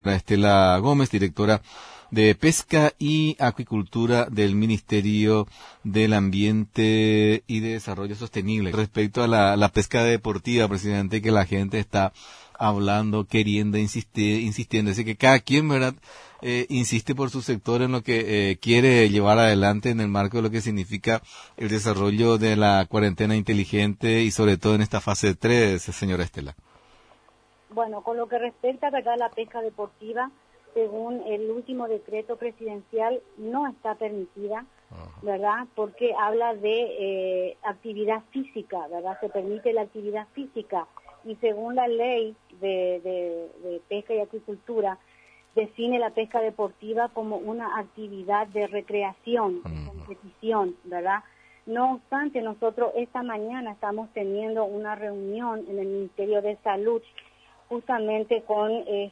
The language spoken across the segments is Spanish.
Estela Gómez, directora de Pesca y Acuicultura del Ministerio del Ambiente y de Desarrollo Sostenible. Respecto a la pesca deportiva, presidente, que la gente está hablando, queriendo, insistiendo. Así que cada quien, ¿verdad?, insiste por su sector en lo que quiere llevar adelante en el marco de lo que significa el desarrollo de la cuarentena inteligente y sobre todo en esta fase 3, señora Estela. Bueno, con lo que respecta a la pesca deportiva, según el último decreto presidencial, no está permitida, ¿verdad? Porque habla de actividad física, ¿verdad? Se permite la actividad física y según la ley de pesca y acuicultura, define la pesca deportiva como una actividad de recreación, de competición, ¿verdad? No obstante, nosotros esta mañana estamos teniendo una reunión en el Ministerio de Salud justamente con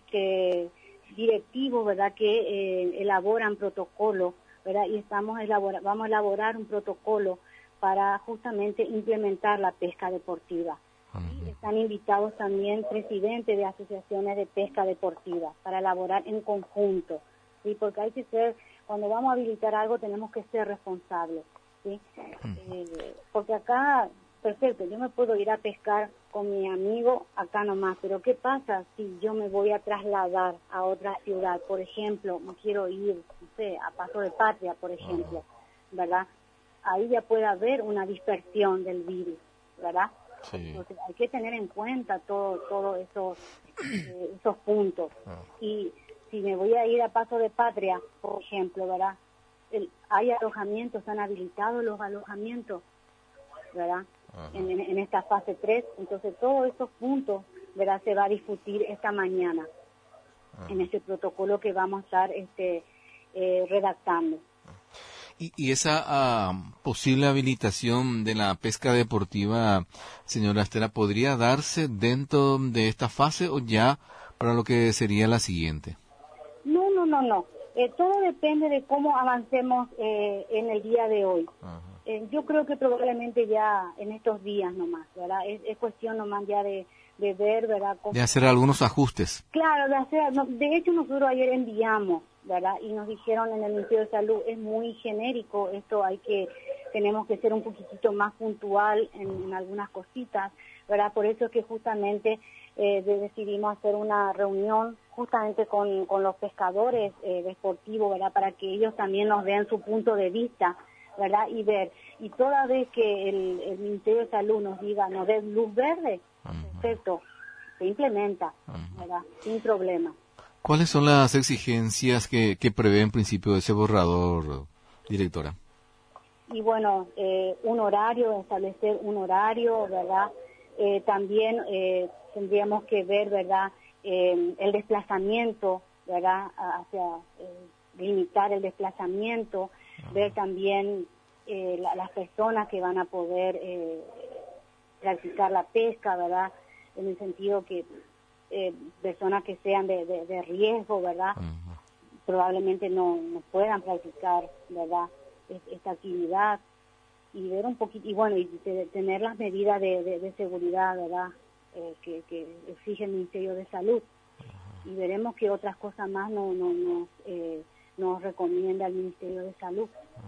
directivos, ¿verdad?, que elaboran protocolos, ¿verdad? Y vamos a elaborar un protocolo para justamente implementar la pesca deportiva. Y están invitados también presidentes de asociaciones de pesca deportiva para elaborar en conjunto, ¿sí? Porque hay que ser, cuando vamos a habilitar algo tenemos que ser responsables, ¿sí? Porque acá, perfecto, yo me puedo ir a pescar con mi amigo acá nomás, pero ¿qué pasa si yo me voy a trasladar a otra ciudad? Por ejemplo, me quiero ir, no sé, a Paso de Patria, por ejemplo, ¿verdad? Ahí ya puede haber una dispersión del virus, ¿verdad? Sí. Entonces hay que tener en cuenta todo esos puntos. Y si me voy a ir a Paso de Patria, por ejemplo, ¿verdad? Hay alojamientos, están habilitados los alojamientos, ¿verdad? En esta fase 3, entonces todos esos puntos, ¿verdad?, se va a discutir esta mañana en este protocolo que vamos a estar redactando. Y esa posible habilitación de la pesca deportiva, señora Estela, ¿podría darse dentro de esta fase o ya para lo que sería la siguiente? No. Todo depende de cómo avancemos en el día de hoy. Yo creo que probablemente ya en estos días nomás, ¿verdad? Es cuestión nomás ya de ver, ¿verdad? De hacer algunos ajustes. Claro, de hecho nosotros ayer enviamos, ¿verdad? Y nos dijeron en el Ministerio de Salud, es muy genérico, tenemos que ser un poquitito más puntual en algunas cositas, ¿verdad? Por eso es que justamente decidimos hacer una reunión justamente con los pescadores deportivos, ¿verdad? Para que ellos también nos den su punto de vista, ¿verdad? Y ver, y toda vez que el Ministerio de Salud nos dé luz verde, perfecto, se implementa, ¿verdad? Sin problema. ¿Cuáles son las exigencias que prevé en principio ese borrador, directora? Y bueno, establecer un horario, ¿verdad? También tendríamos que ver, ¿verdad?, el desplazamiento, ¿verdad?, limitar el desplazamiento, ver también las personas que van a poder practicar la pesca, ¿verdad?, en el sentido que personas que sean de riesgo, ¿verdad?, probablemente no puedan practicar, ¿verdad?, esta actividad, y ver un poquito, y bueno, y tener las medidas de seguridad, ¿verdad?, que exige el Ministerio de Salud, y veremos qué otras cosas más nos recomienda el Ministerio de Salud.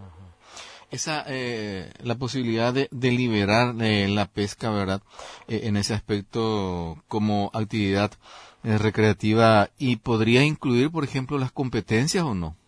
La posibilidad de liberar la pesca, ¿verdad?, en ese aspecto como actividad recreativa, ¿y podría incluir, por ejemplo, las competencias o no?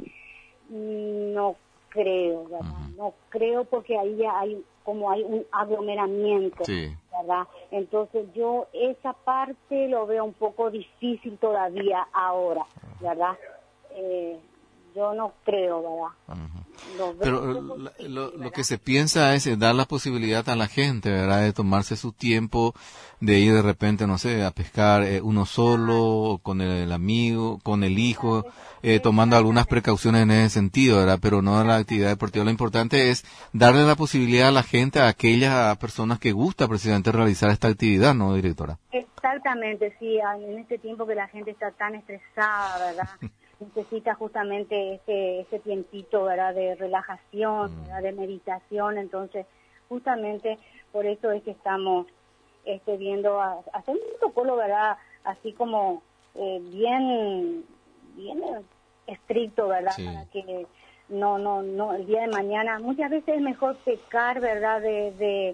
No creo, ¿verdad? No creo, porque ahí ya hay un aglomeramiento, sí, ¿verdad? Entonces yo esa parte lo veo un poco difícil todavía ahora, ¿verdad? Yo no creo, ¿verdad? Pero lo que se piensa es dar la posibilidad a la gente, ¿verdad?, de tomarse su tiempo, de ir de repente, no sé, a pescar uno solo, con el amigo, con el hijo, tomando algunas precauciones en ese sentido, ¿verdad?, pero no la actividad deportiva. Lo importante es darle la posibilidad a la gente, a aquellas personas que gusta precisamente realizar esta actividad, ¿no, directora? Exactamente, sí, en este tiempo que la gente está tan estresada, ¿verdad?, necesita justamente ese tiempito, ¿verdad?, de relajación, ¿verdad?, de meditación. Entonces justamente por eso es que estamos viendo hacer un protocolo, ¿verdad?, así como bien estricto, ¿verdad? Sí. Para que no, el día de mañana, muchas veces es mejor pecar, ¿verdad? De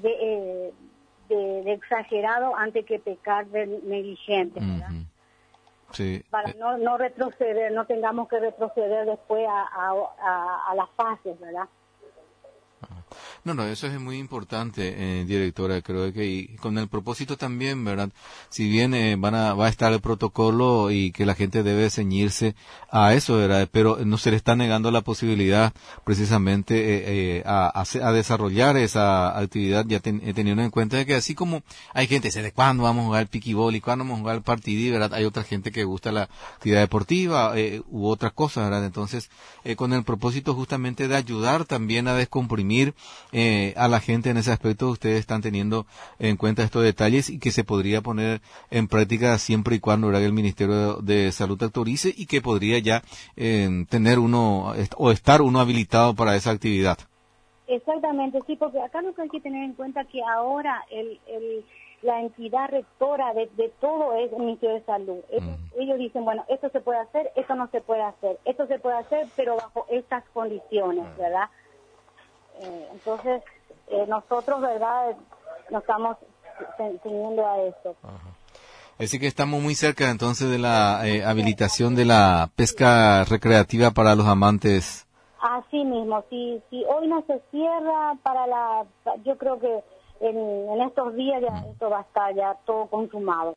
exagerado antes que pecar de negligente, ¿verdad? Ujú. Sí. Para no retroceder, no tengamos que retroceder después a las fases, ¿verdad? No, eso es muy importante, directora. Creo que y con el propósito también, ¿verdad? Si bien va a estar el protocolo y que la gente debe ceñirse a eso, ¿verdad? Pero no se le está negando la posibilidad precisamente a desarrollar esa actividad, ya teniendo en cuenta de que así como hay gente, ¿de cuándo vamos a jugar el piquibol y cuándo vamos a jugar el partidí, ¿verdad? Hay otra gente que gusta la actividad deportiva u otras cosas, ¿verdad? Entonces, con el propósito justamente de ayudar también a descomprimir a la gente en ese aspecto, ustedes están teniendo en cuenta estos detalles y que se podría poner en práctica siempre y cuando el Ministerio de Salud autorice y que podría ya tener uno o estar uno habilitado para esa actividad. Exactamente, sí, porque acá lo que hay que tener en cuenta que ahora la entidad rectora de todo es el Ministerio de Salud. Ellos dicen, bueno, esto se puede hacer, esto no se puede hacer, esto se puede hacer, pero bajo estas condiciones, ¿verdad? Entonces, nosotros, ¿verdad?, nos estamos teniendo a eso. Así que estamos muy cerca entonces de la habilitación de la pesca recreativa para los amantes. Así mismo, si hoy no se cierra yo creo que en estos días ya esto va a estar ya todo consumado.